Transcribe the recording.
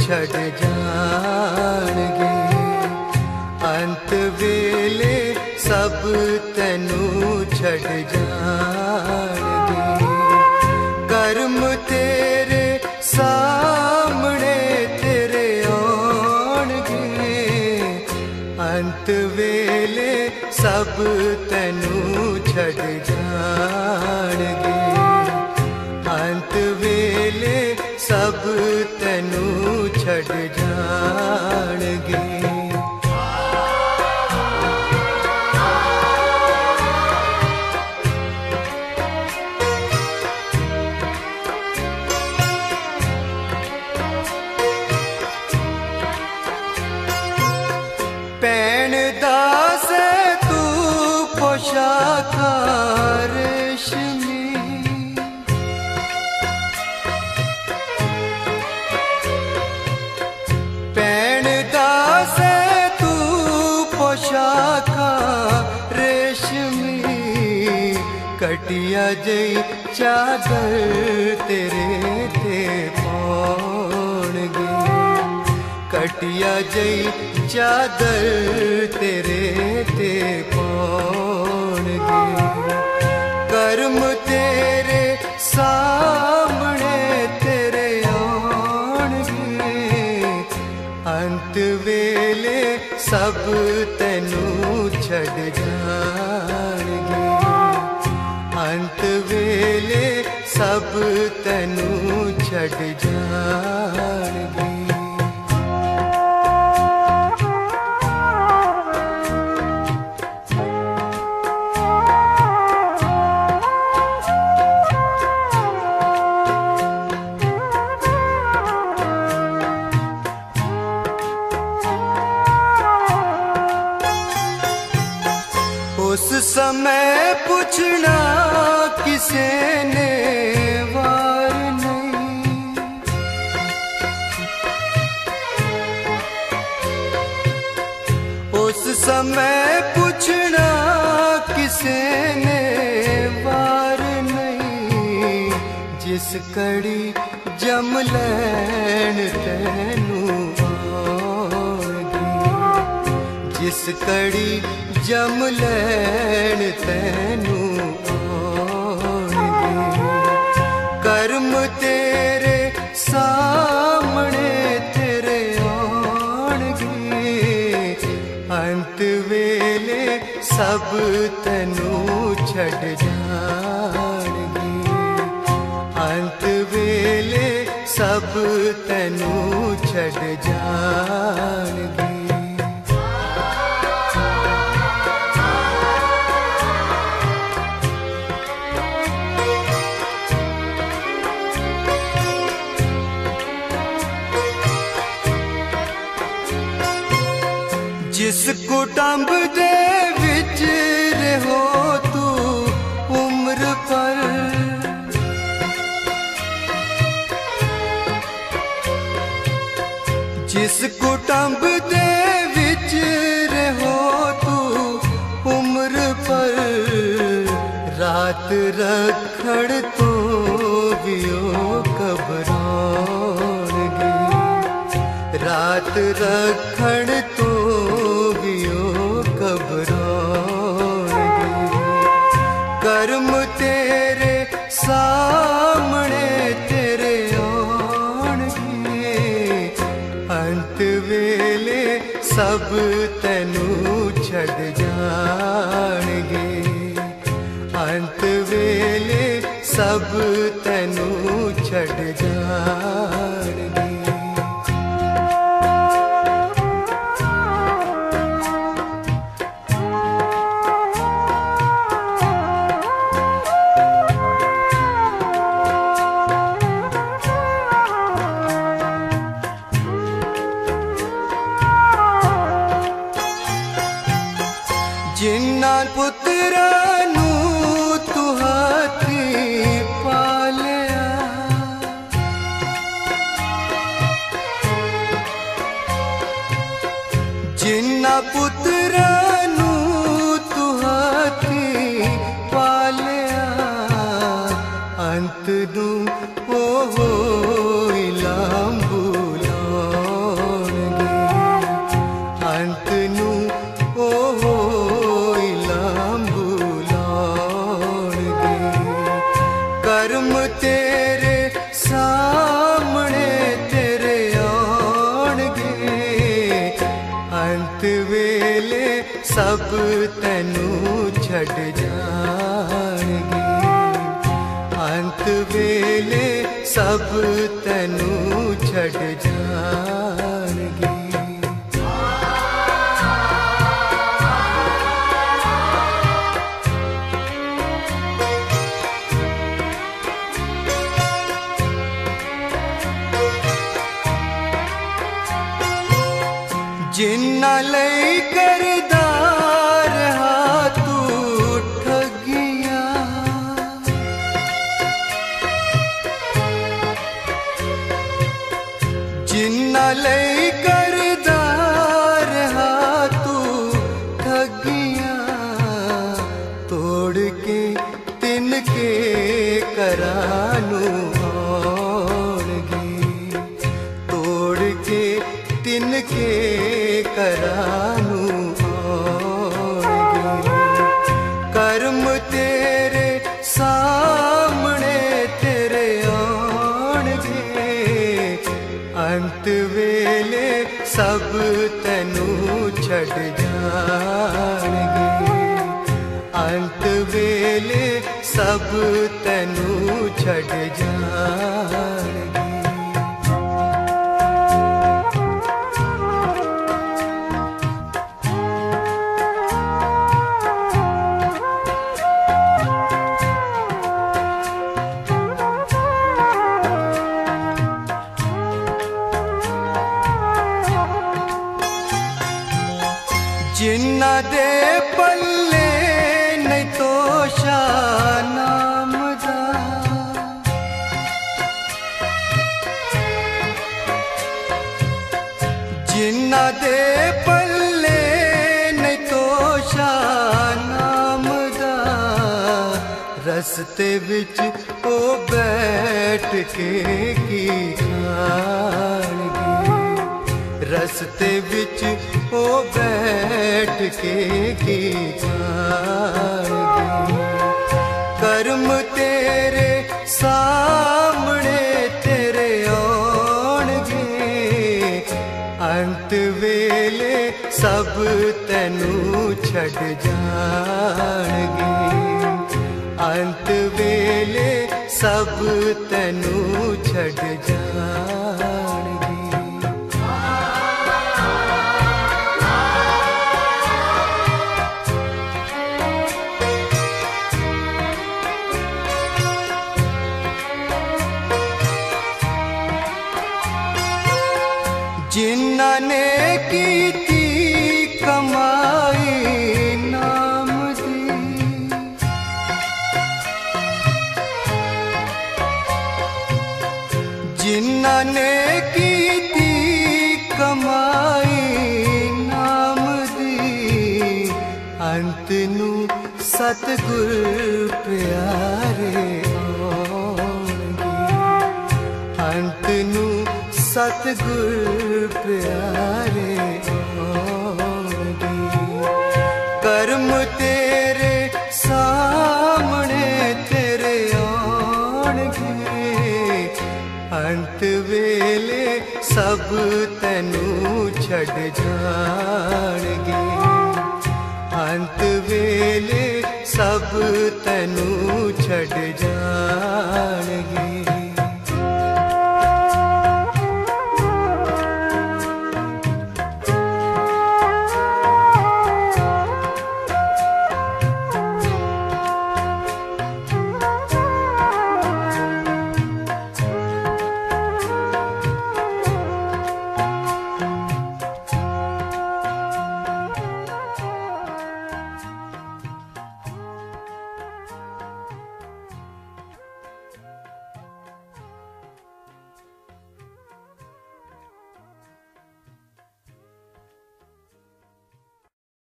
छड़ जाणगे। अंत वेले सब तैनू छड़ जाणगे। कर्म तेरे सामने तेरे आउणगे। अंत वेले सब तैनू छड़ जाणगे। अंत वेले सब तैनू छड़ जाणगे। पैण दास तू पोशाका रेशमी। पैण दास तू पोशाका रेशमी। कटिया जई चादर तेरे ते पाउणगे। कटिया जई चादर तेरे ते पाउणगे। कर्म तेरे सामने तेरे आउणगे। अंत वेले सब तैनू छड़ जाणगे। अंत वेले सब तैनू छड़ जाणगे। उस समय पूछना किसे ने वार नहीं। उस समय पूछना किसे ने वार नहीं। जिस कड़ी जम लैन तैनू आउणगे। जिस कड़ी जम लैन तैनू आउणगे। कर्म तेरे सामने तेरे आउणगे। अंत वेले सब तैनू छड़ जाणगे। अंत वेले सब तैनू छड़ जाणगे। जिस कुटुंब दे विच रहो तू उम्र पर। जिस कुटुंब दे विच रहो तू उम्र पर। रात रखड़ तो भी ओ घबराउणगे। रात रखड़ तो घबराउणगे। कर्म तेरे सामने तेरे आउणगे। अंत वेले सब तैनू छड़ जाणगे। अंत वेले सब तैनू छड़ जाणगे। जिन्ना पुत्रा नू तू हाथी पालिया। जिन्ना पुत्रा नू तू हाथी पालिया। अंत नू ओ लांबू लाउणगे। अंत नू ओ लांबुलाउणगे। कर्म तेरे सामने तेरे आउणगे, अंत वेले सब तैनू छड़ जाणगे। अंत वेले सब तैनू छड़ जाणगे। जिन्ना लई करदार हा तू ठगिया, जिन्ना लई करदार हा तू ठगिया, तोड़ के तिनके करानू आउणगे। तोड़ के तिनके करानू आउणगे। कर्म तेरे सामने तेरे आउणगे, अंत वेले सब तैनू छड़ जाणगे। अंत वेले सब तैनू छड़ जाणगे। जिन्ना दे पल्ले नहीं तोशा नाम दा, जिन्ना दे पल्ले नहीं तोशा नाम दा, रस्ते विच ओ बैठ के की खाणगे। रस्ते विच ओ बैठ के की खाणगे। कर्म तेरे सामने तेरे आउणगे, अंत वेले सब तैनू छड़ जाणगे। अंत वेले सब तैनू छड़ जाणगे। जिन्ना ने कीती कमाई नाम दी, जिन्ना ने कीती कमाई नाम दी, अंत नू सतगुर प्यारे आउणगे। अंत नू सतगुर प्यारे आउणगे। कर्म तेरे सामने तेरे आउणगे, अंत वेले सब तैनू छड़ जाणगे। अंत वेले सब तैनू छड़ जाणगे।